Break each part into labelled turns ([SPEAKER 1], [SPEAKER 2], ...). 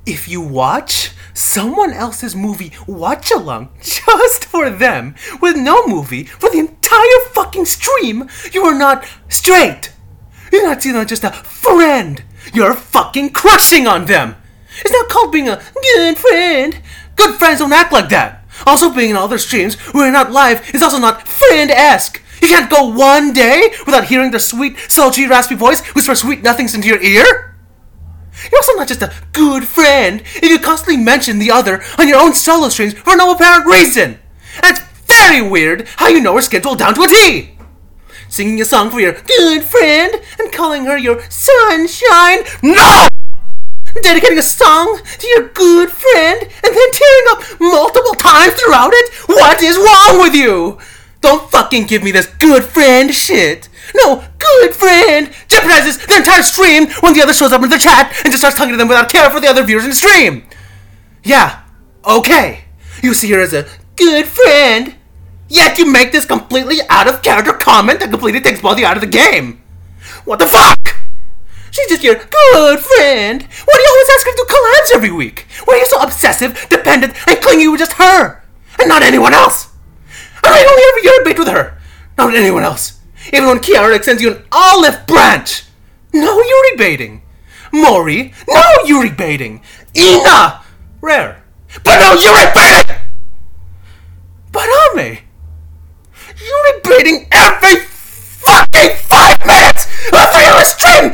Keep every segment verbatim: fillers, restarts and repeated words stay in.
[SPEAKER 1] If you watch someone else's movie watch along just for them, with no movie for the entire fucking stream, you are not straight. You're not, you know, just a friend. You're fucking crushing on them. It's not called being a good friend. Good friends don't act like that. Also, being in other streams where you're not live is also not friend-esque. You can't go one day without hearing their sweet, sultry, raspy voice whisper sweet nothings into your ear. You're also not just a good friend if you constantly mention the other on your own solo streams for no apparent reason. And it's very weird how you know her schedule down to a T. Singing a song for your good friend and calling her your sunshine. No! Dedicating a song to your good friend and then tearing up multiple times throughout it? What is wrong with you? Don't fucking give me this good friend shit. No, good friend jeopardizes the entire stream when the other shows up in the chat and just starts talking to them without care for the other viewers in the stream. Yeah, okay. You see her as a good friend, yet you make this completely out of character comment that completely takes Baldi out of the game. What the fuck? She's just your good friend. Why do you always ask her to do collabs every week? Why are you so obsessive, dependent, and clingy with just her, and not anyone else? I only ever you're bait with her, not anyone else. Even when Kiara sends you an olive branch. No Yuri baiting. Mori, no Yuri baiting. Ina, rare. But no Yuri baiting! But Ame, Yuri baiting every fucking five minutes of your stream!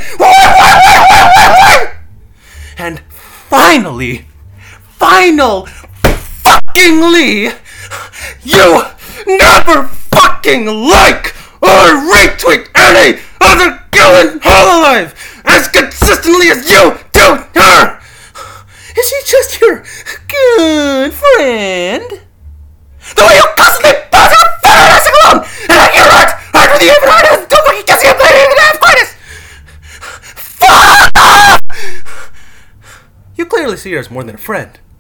[SPEAKER 1] And finally, final fuckingly, you never fucking like or retweet any other Gillen Hololive as consistently as you do her! Is she just your good friend? The way you constantly pass your fat alone and I get right after the even artist don't fucking kiss you and play even have quietness! Fuck! You clearly see her as more than a friend.